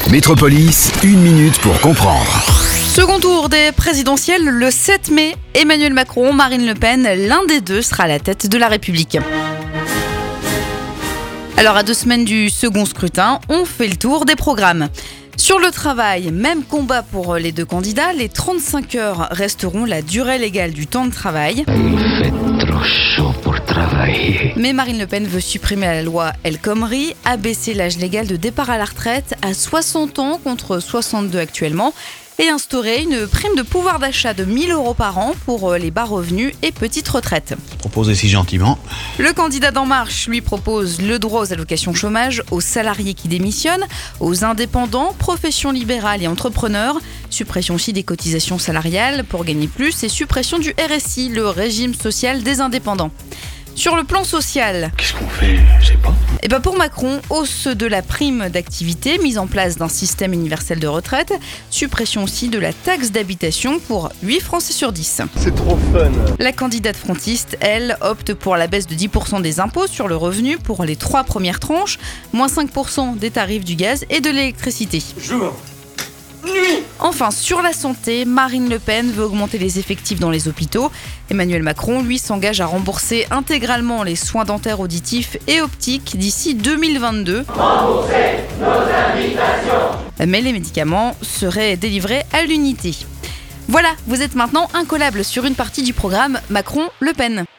Métropolis, 1 minute pour comprendre. Second tour des présidentielles le 7 mai. Emmanuel Macron, Marine Le Pen, l'un des deux sera à la tête de la République. Alors à 2 semaines du second scrutin, on fait le tour des programmes. Sur le travail, même combat pour les deux candidats, les 35 heures resteront la durée légale du temps de travail. Il fait trop chaud pour travailler. Mais Marine Le Pen veut supprimer la loi El Khomri, abaisser l'âge légal de départ à la retraite à 60 ans contre 62 actuellement et instaurer une prime de pouvoir d'achat de 1 000 € par an pour les bas revenus et petites retraites. Proposé si gentiment. Le candidat d'En Marche lui propose le droit aux allocations chômage aux salariés qui démissionnent, aux indépendants, professions libérales et entrepreneurs, suppression aussi des cotisations salariales pour gagner plus et suppression du RSI, le régime social des indépendants. Sur le plan social, Qu'est-ce qu'on fait? Je sais pas. pour Macron, hausse de la prime d'activité, mise en place d'un système universel de retraite, suppression aussi de la taxe d'habitation pour 8 Français sur 10. C'est trop fun. La candidate frontiste, elle, opte pour la baisse de 10% des impôts sur le revenu pour les 3 premières tranches, moins 5% des tarifs du gaz et de l'électricité. Enfin, sur la santé, Marine Le Pen veut augmenter les effectifs dans les hôpitaux. Emmanuel Macron, lui, s'engage à rembourser intégralement les soins dentaires, auditifs et optiques d'ici 2022. Rembourser nos invitations. Mais les médicaments seraient délivrés à l'unité. Voilà, vous êtes maintenant incollable sur une partie du programme Macron-Le Pen.